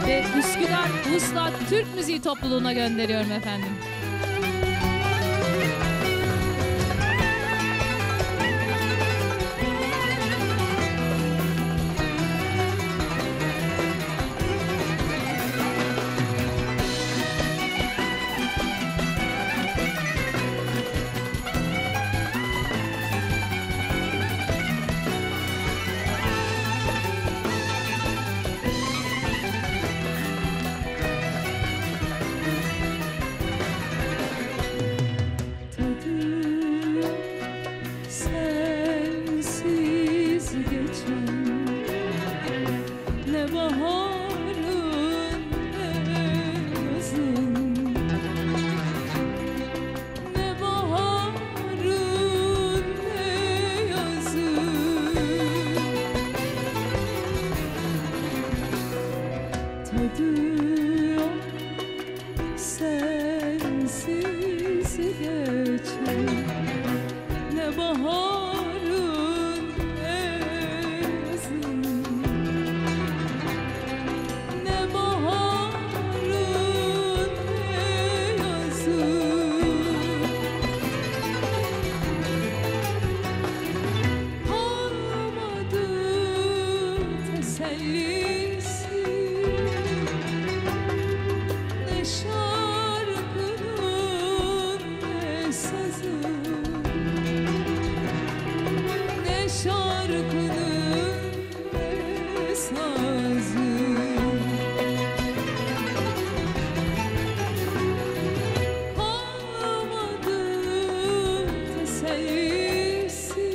ve Üsküdar Vuslat Türk Müziği Topluluğu'na gönderiyorum efendim. Sensiz geçer ne baharın ne yazın, ne baharın ne yazın. Kalmadı tesellisi ne şarkının ne sazın, ne şarkının ne sazın. Kalmadı tesellisi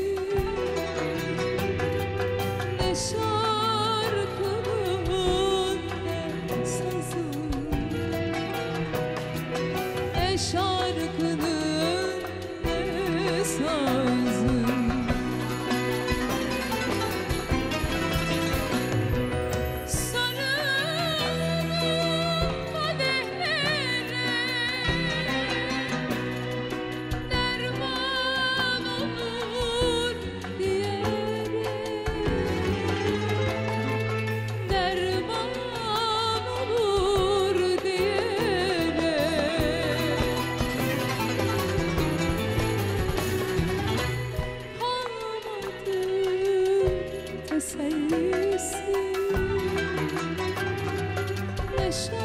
ne şarkının ne sazın, ne şarkının ne sazın. Sarıldım kadehlere, derman olur diyerek, derman olur diyerek. Kalmadı tesellisi ne şarkının